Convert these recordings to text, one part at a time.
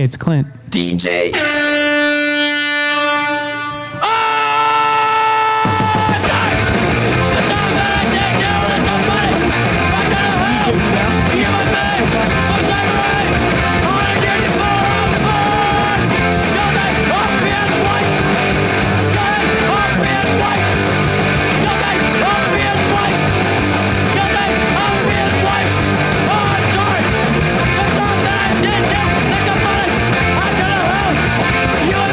It's Clint. DJ. You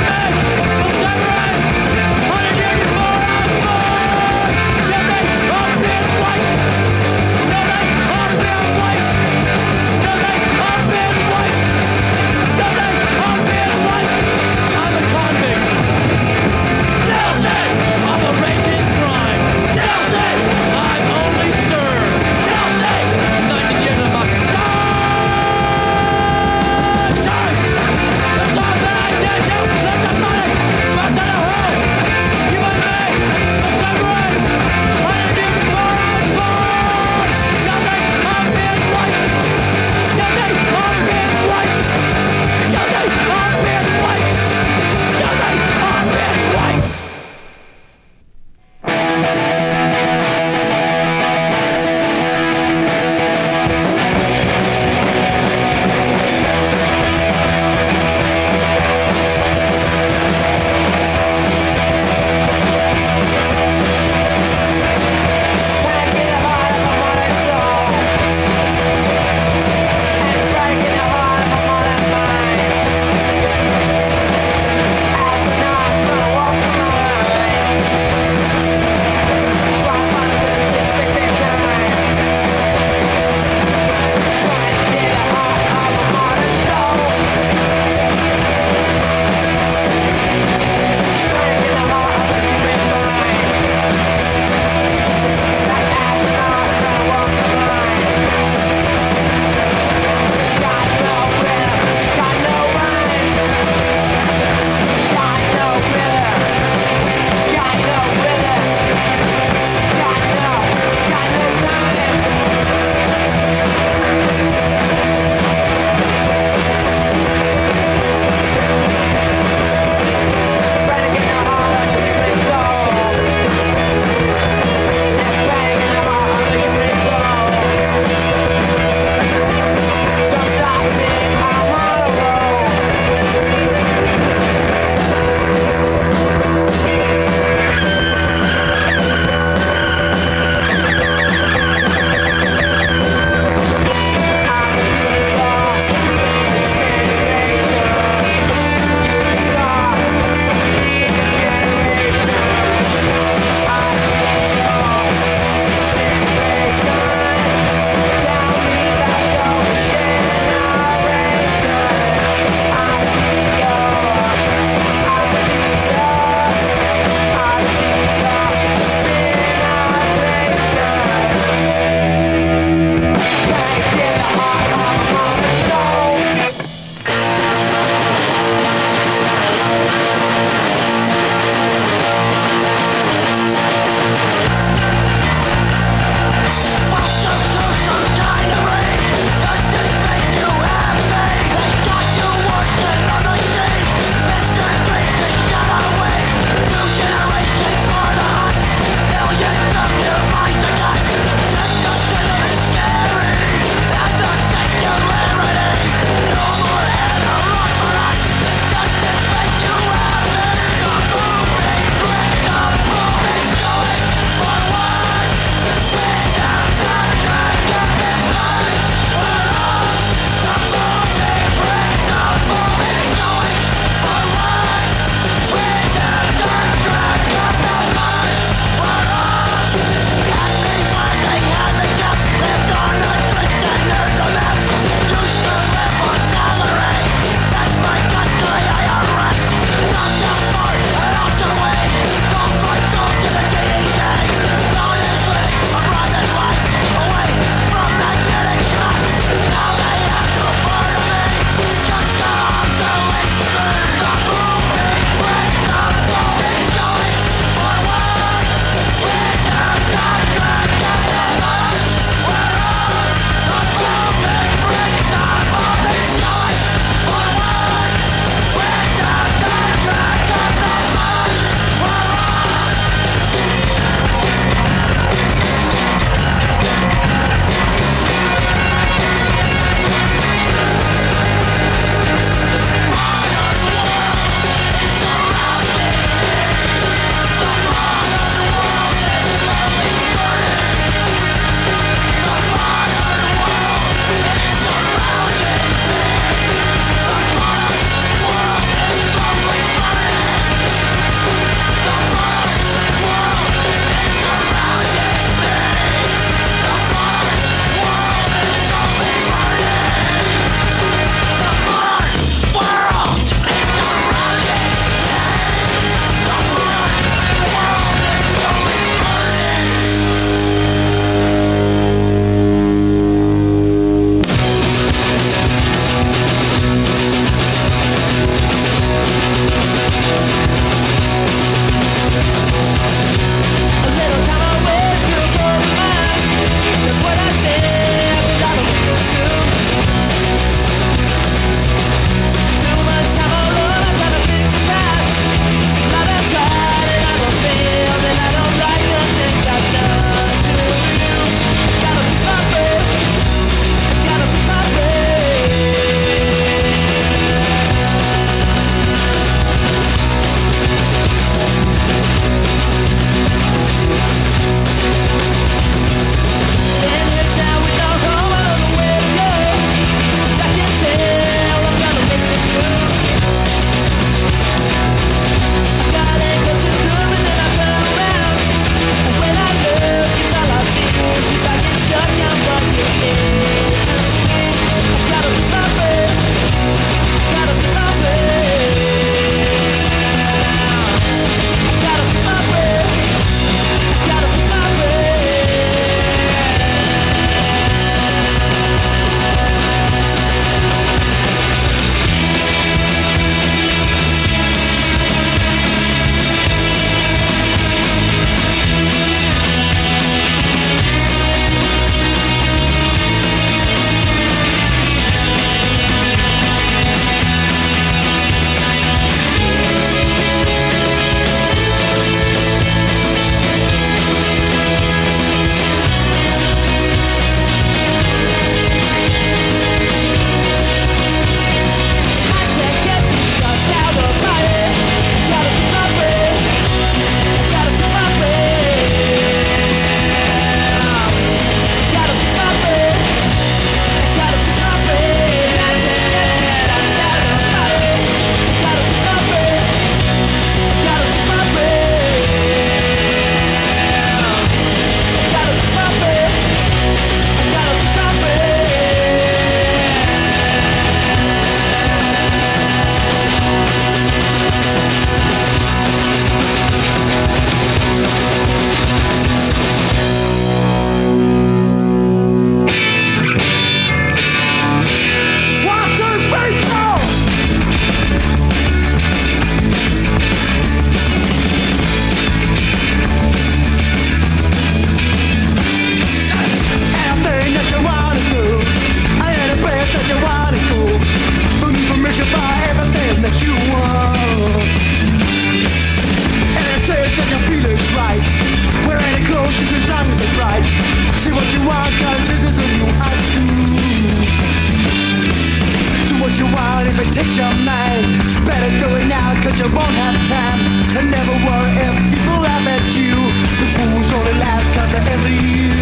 the time. And never worry if people laugh at you. The fools only laugh cause they envy you.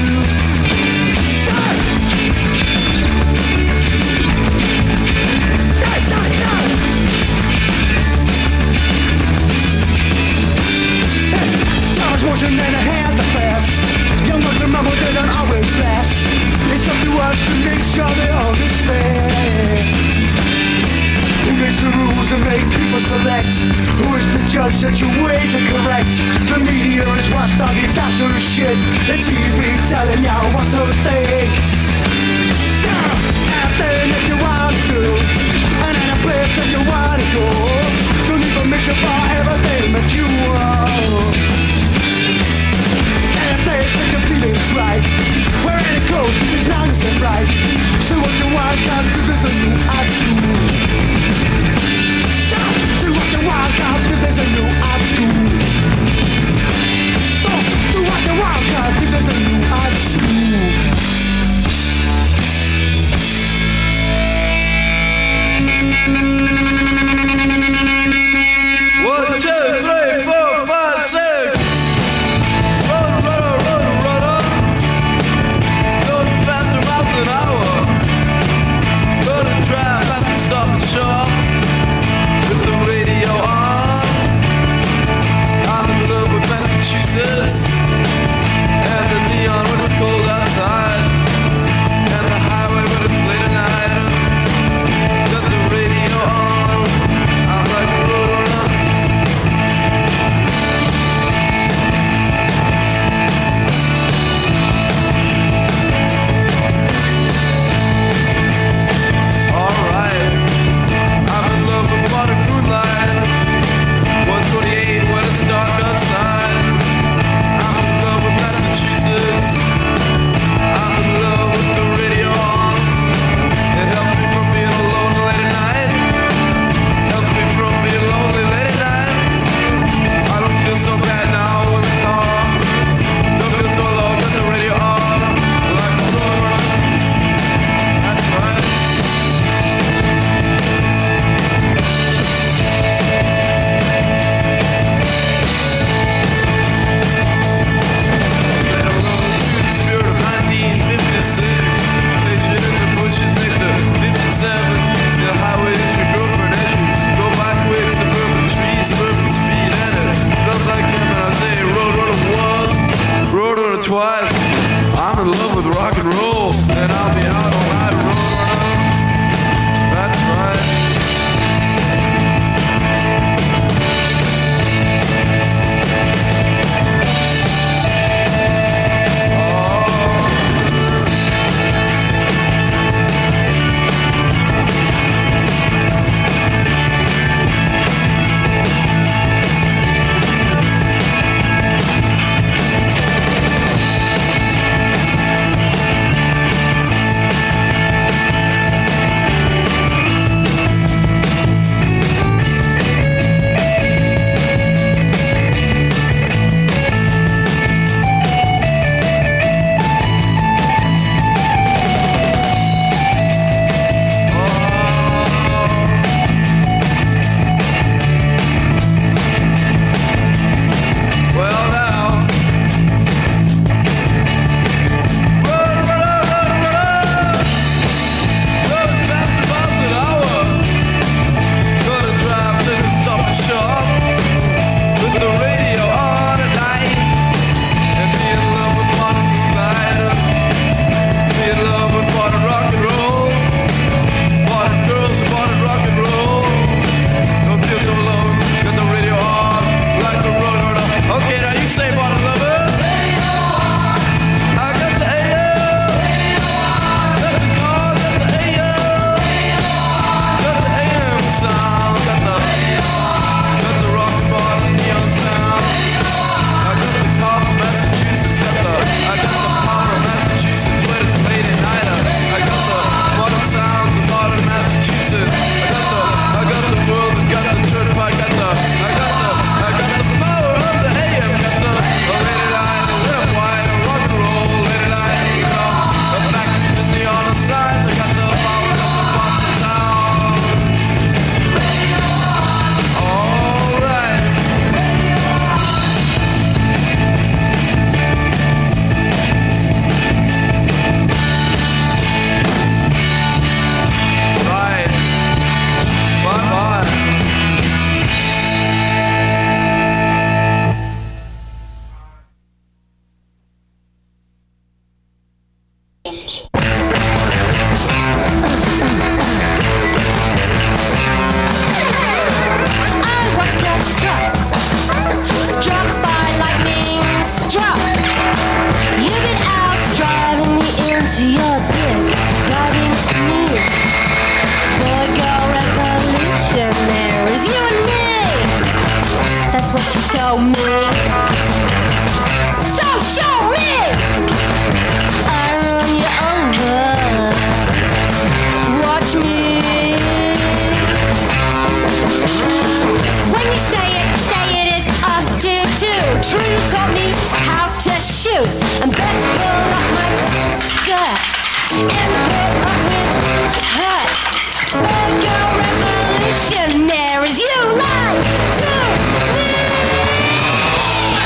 Time's motion and the hands are fast. Young ones remember they don't always last. It's up to us to make sure they understand. Who makes the rules and make people select? Who is to judge that your ways are correct? The media is watchdog, it's absolute shit. The TV telling you what to think. Anything that you want to do, and any place that you want to go. Don't need permission for everything that you want. Any place that you feel is right. Where any clothes, just as long as it's right. So what you want, cause this is a new art school. Do what you want, cause this is a new art school. Do what you want, cause this is a new art school. One, two, three, four, five, six. Run, runner. Going faster miles an hour. Gonna drive fast and stop and shop. With the radio on. I'm in love with Massachusetts. And the neon when it's cold outside. And the highway when it's late at night. Got the radio on. I'm like a roadrunner. Alright, I'm in love with modern moonlight. 128 when it's dark outside. I'm in love with Massachusetts. I'm in love with the radio on. It helps me from being alone late at night. Helps me from being lonely late at night. I don't feel so bad now in the car. Don't feel so alone with the radio on. Like a roadrunner. That's right. Spirit of 1956. Station in the bushes next to 57. The highway is your girlfriend as you go by quick. Suburban trees, suburban speed, and it smells like him. And I say, roadrunner once, roadrunner twice. I'm in love with rock and roll, and I'll be out all night, roadrunner. That's right. show me. So show me. I run you over. Watch me. When you say it is us two. True, you taught me how to shoot. And best pull up my skirt and put up with hurt. Go revolutionaries, you lie to me.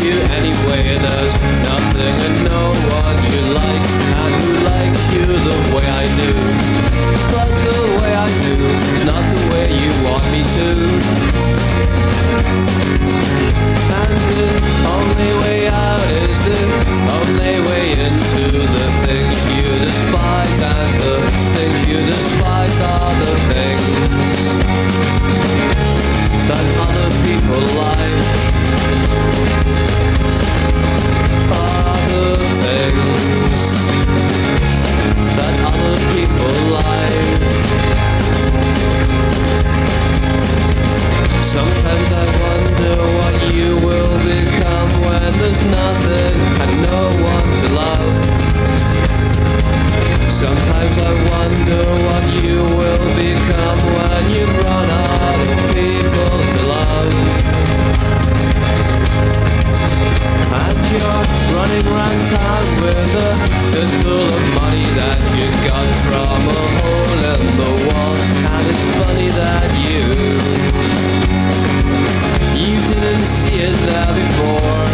you anyway. There's nothing and no one you like, and who likes you the way I do. But the way I do is not the way you want me to. And the only way out is the only way into the things you despise, and the things you despise are the things that other people like. Are the things that other people like. Sometimes I wonder what you will become when there's nothing and no one to love. Sometimes I wonder what you will become when you've run out of people to love. And you're running around town with a fistful of money that you got from a hole in the wall. And it's funny that you didn't see it there before.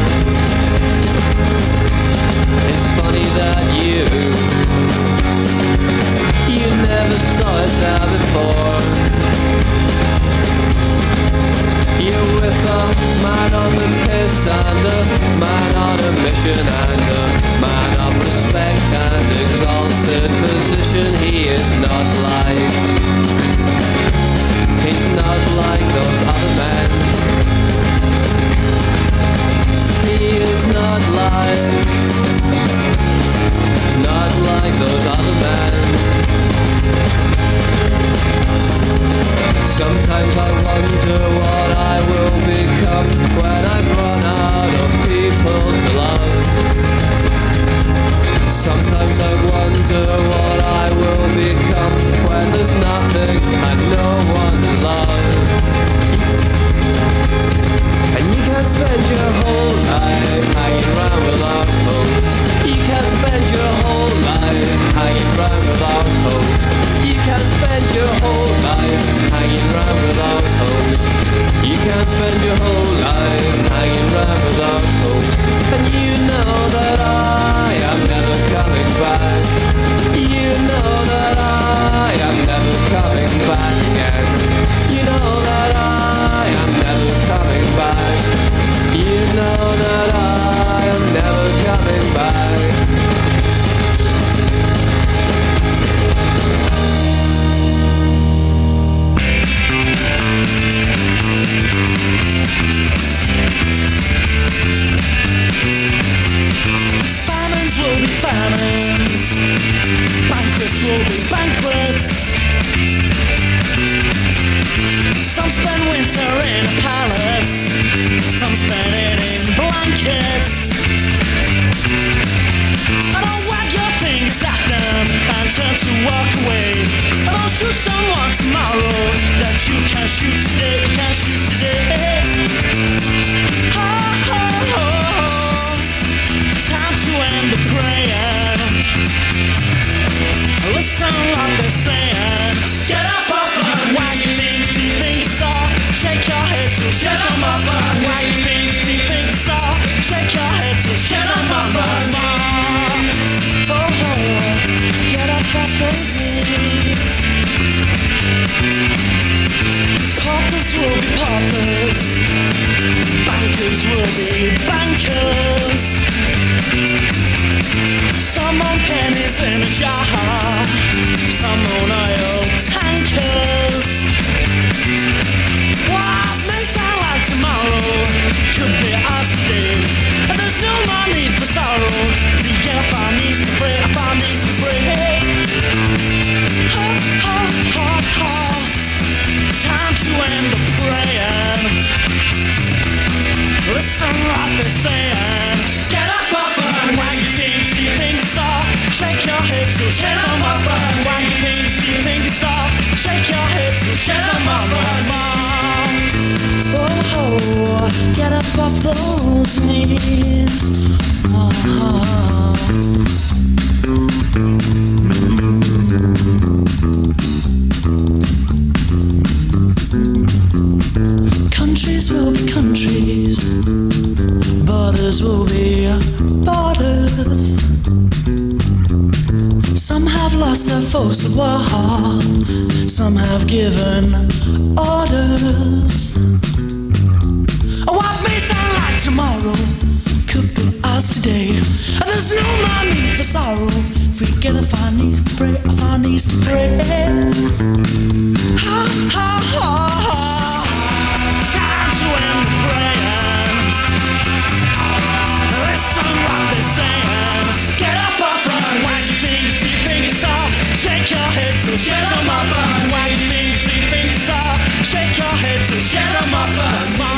It's funny that you never saw it there before. You're with a man on the piss and a man on a mission and a man of respect and exalted position. He is not like, he's not like those other men. He is not like, he's not like those other men. Sometimes I wonder what I will become when I've run out of people to love. Sometimes I wonder what I will become when there's nothing and no one to love. And you can't spend your whole life hanging around with assholes. You can't spend your whole life hanging around with assholes. You can't spend your whole life hanging around with assholes. You can't spend your whole life hanging around with assholes. And you know that I am never coming back. You know that I am never coming back again. You know that I am never coming back. You know that I am never coming back. Famines will be famines, banquets will be banquets. Some spend winter in a palace, some spend it in blankets. I don't wag your fingers at them and turn to walk away. I don't shoot someone tomorrow that you can't shoot today, you can't shoot today. Ha ha ha. Time to end the praying. Listen what they're saying. Get up off the wag your things, you think so. Shake your head to shut them up. Wag your things, you think so. Shake your head to shut them up. Oh, get up off those knees. Paupers will be paupers, bankers will be bankers. Some on pennies in a jar, some on oil tankers. What may sound like tomorrow could be us today. And there's no more need for sorrow. We get up our knees to pray, up our knees to pray. Ha ha ha ha. Time to end the praying. Listen what they're saying. Get up off and wag your things, you think so. Shake your hips, so shake them up and wag your things, you think so. Shake your hips, so shake them up and oh, get up off those knees. Countries will be countries, borders borders will be borders. Some have lost their folks at war, some have given orders. What may sound like tomorrow could be ours today. And there's no more need for sorrow if we get off our knees to pray, off our knees to pray. Ha ha ha ha. Time to end the praying. Listen what they're saying. Get up off the why you think you think it's all. Shake your head to get them off the why you think you think it's all. Shake your head to get them off the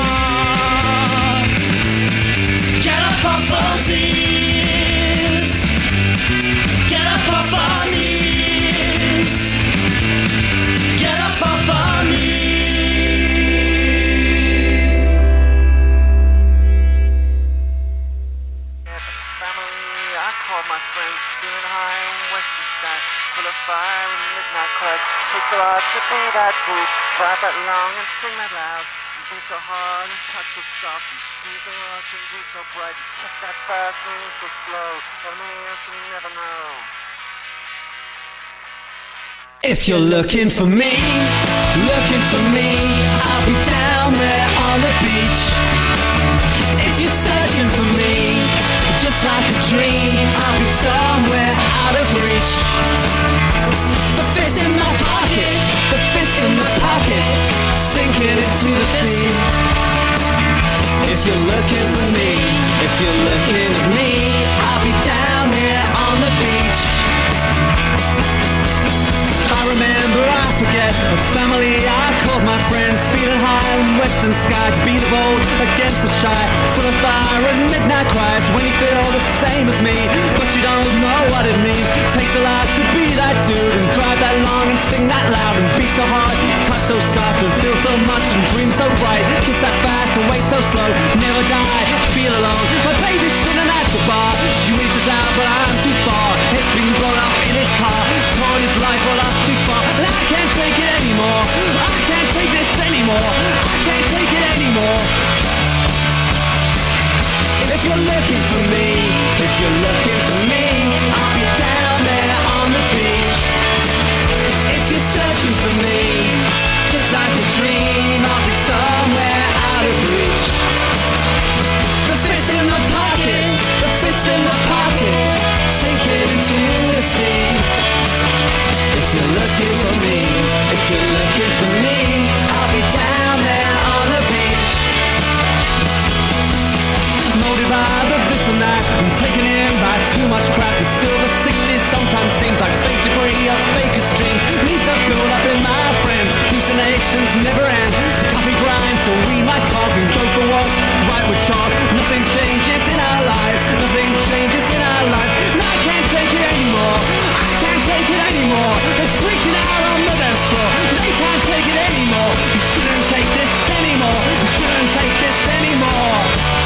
get up off those knees. Get up off our knees. Get up off our knees. At the family, I called my friends, feeling high in western sky, full of fire and midnight clouds. Takes a lot to be that deep, drive that long and sing that loud. Be so hard and touch so soft, be so rush and be so bright, touch that fast and so slow, tell me else you never know. If you're looking for me, I'll be down there on the beach. If you're searching for me, just like a dream, I'll be somewhere out of reach. The fist in my pocket, the fist in my pocket, sinking into the sea. If you're looking for me, if you're looking at me, I'll be down here on the beach. I remember, I forget, a family I called my friends, feeling high in western sky, to be the bold against the shy, full of fire and midnight cries, when you feel the same as me, but you don't know what it means. Takes a lot to be that dude, and drive that long and sing that loud, and be so hard, touch so soft, and feel so much, and dream so bright, kiss that fast and wait so slow, never die, feel alone. My baby's sitting at the bar, she reaches out but I'm too far, it's been blown up in his car, torn his life all up too far, and I can't take it anymore, I can't take this anymore, I can't take it anymore. If you're looking for me, if you're looking for me, I'll be down there on the beach. If you're searching for me, just like a dream, I'll be somewhere out of reach. The fist in my pocket, the fist in my pocket, sinking into the sea. If you're looking for me, if you're looking for me, I'll be down there on the beach. Molded by the this and that, I'm taken in by too much crap. The silver 60s sometimes seems like fake degree of fakest dreams. Needs to build up in my friends, hallucinations never end. Coffee grind so we might talk and go for walks, right with chalk. Nothing changes in our lives, nothing changes in our lives. And I can't take it anymore, I can't take it anymore. They're freaking out on the dance floor, they can't take it anymore. You shouldn't take this anymore, you shouldn't take this anymore.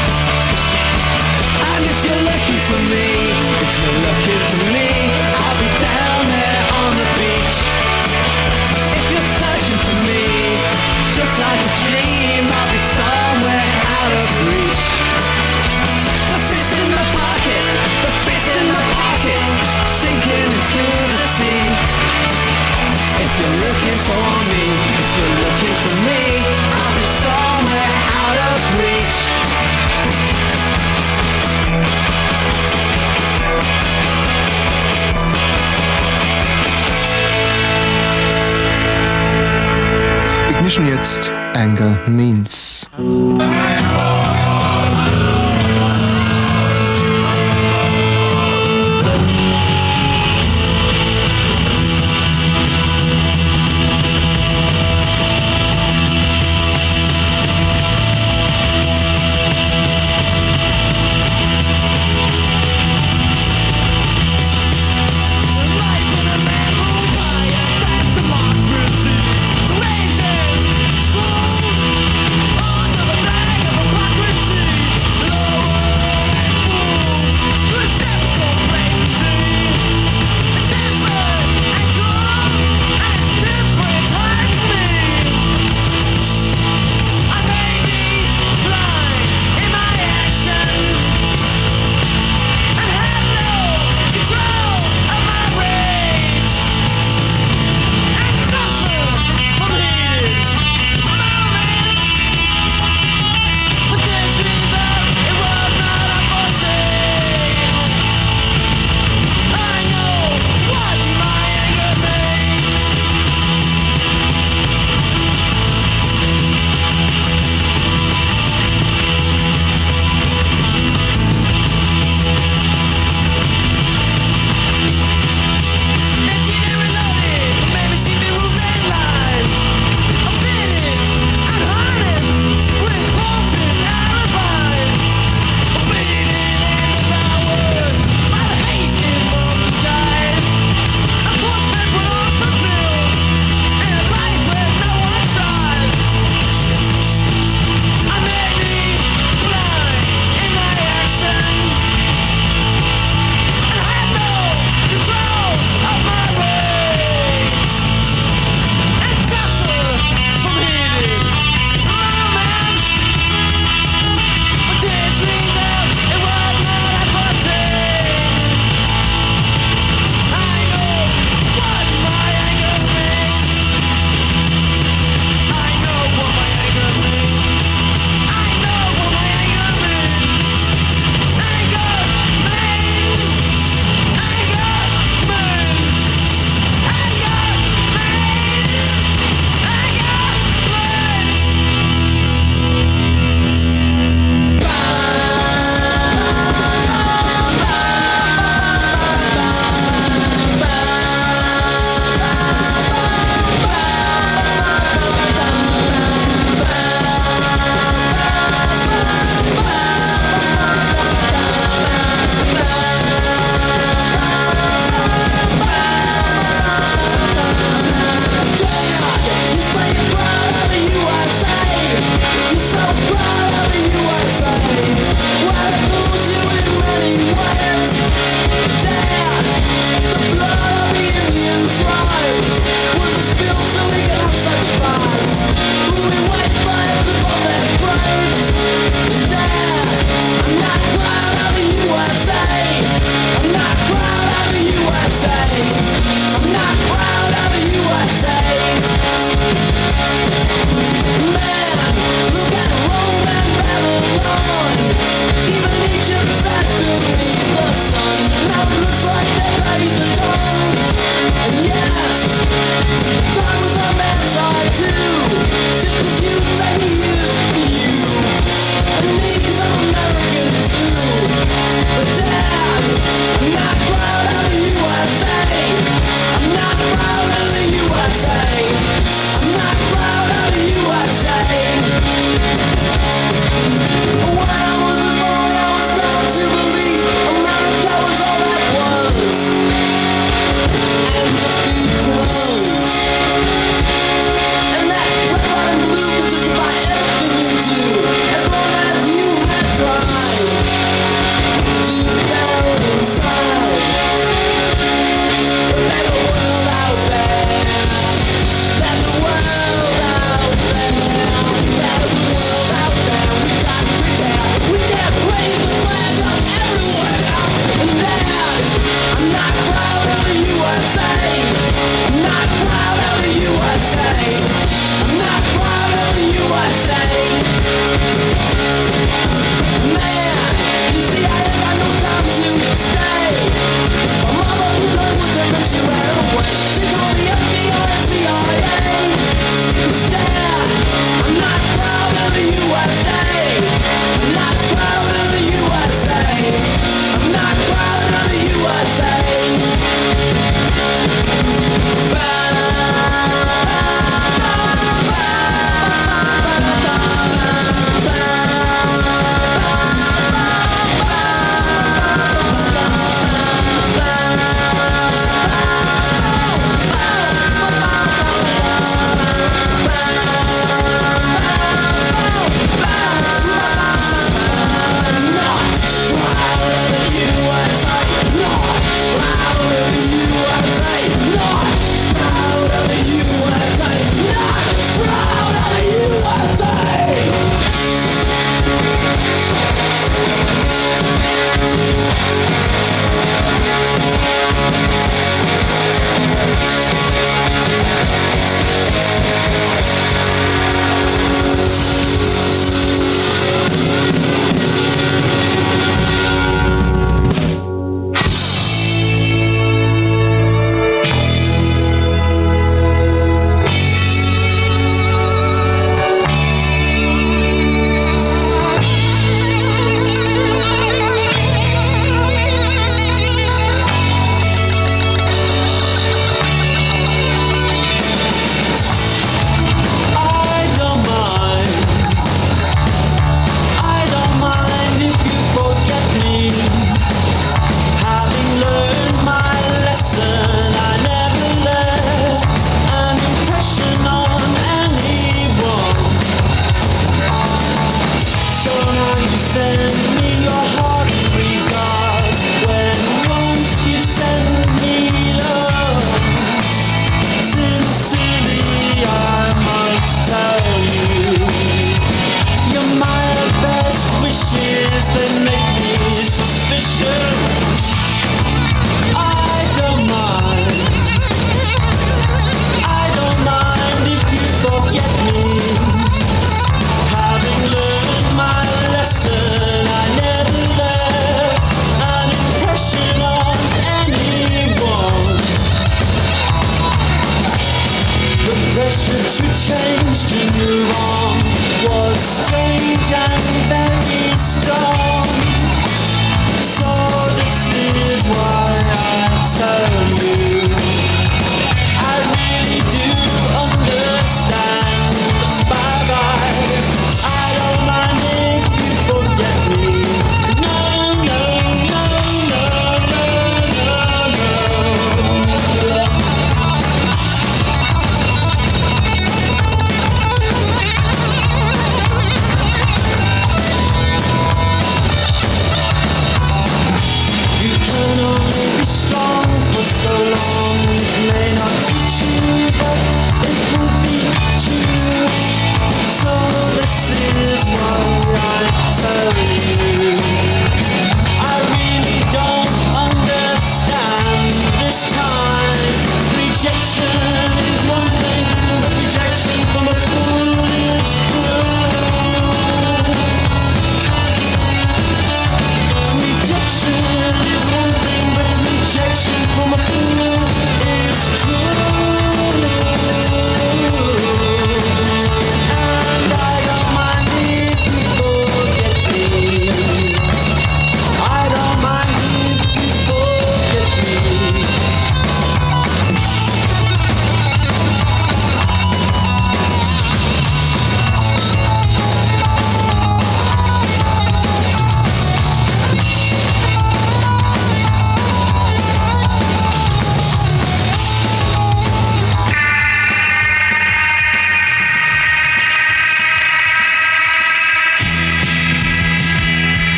And if you're looking for me, if you're looking for me, I'll be down there on the beach. If you're searching for me, just like a dream, I'll be somewhere out of reach. The fist in my pocket, the fist in my pocket, sinking into the sea. If you're looking for me, if you're looking for me, I'll be somewhere out of reach. Ignition jetzt, Anger Means. Democracy, raging, school, under the flag of hypocrisy.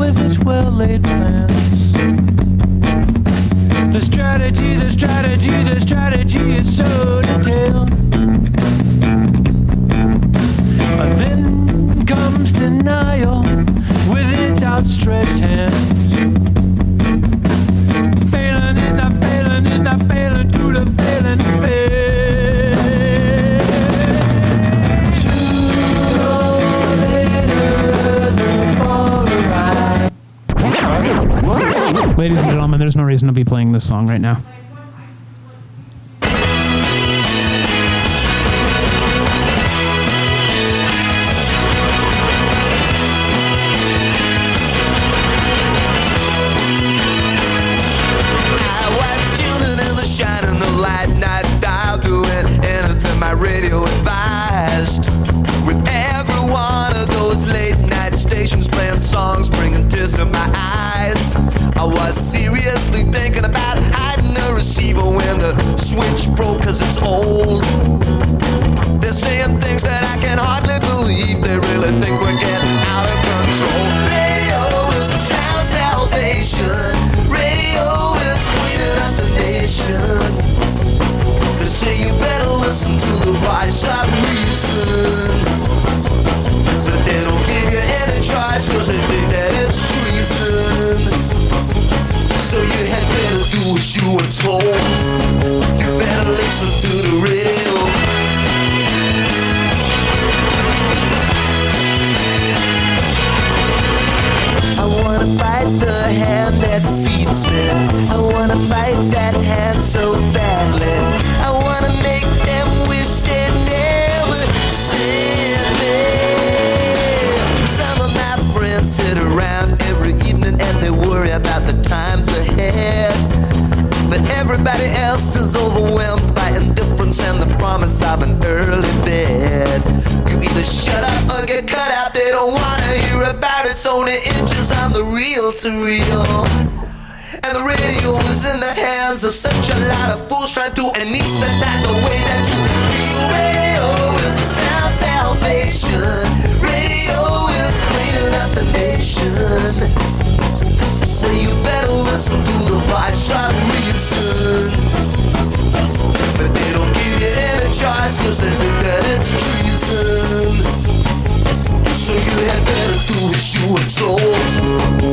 with his well-laid plans. The strategy is so detailed. Then comes denial with its outstretched hands. Failing is not failing to the failing fail. Ladies and gentlemen, there's no reason to be playing this song right now. Radio advised, with every one of those late night stations playing songs bringing tears to my eyes. I was seriously thinking about hiding the receiver when the switch broke, cause it's old. They're saying things that I can hardly believe. They really think we're getting out of control. Radio is the sound salvation. Radio is cleaning up the nation. They say you better listen to the voice of reason, but they don't give you any choice, cause they think that it's treason. So you had better do what you were told. You better listen to the radio. I wanna bite the hand that feeds me. I wanna bite that hand so badly. I wanna make them wish they'd never seen me. Some of my friends sit around every evening and they worry about the times ahead. But everybody else is overwhelmed by indifference and the promise of an early bed. You either shut up or get cut out. They don't wanna hear about it. It's only inches on the reel-to-reel. And the radio is in the hands of such a lot of fools trying to anesthetize the way that you feel. Radio is a sound salvation. Radio is cleaning up the nation. So you better listen to the voice of reason. But they don't give you any choice, cause they think that it's treason. So you had better do what you were told.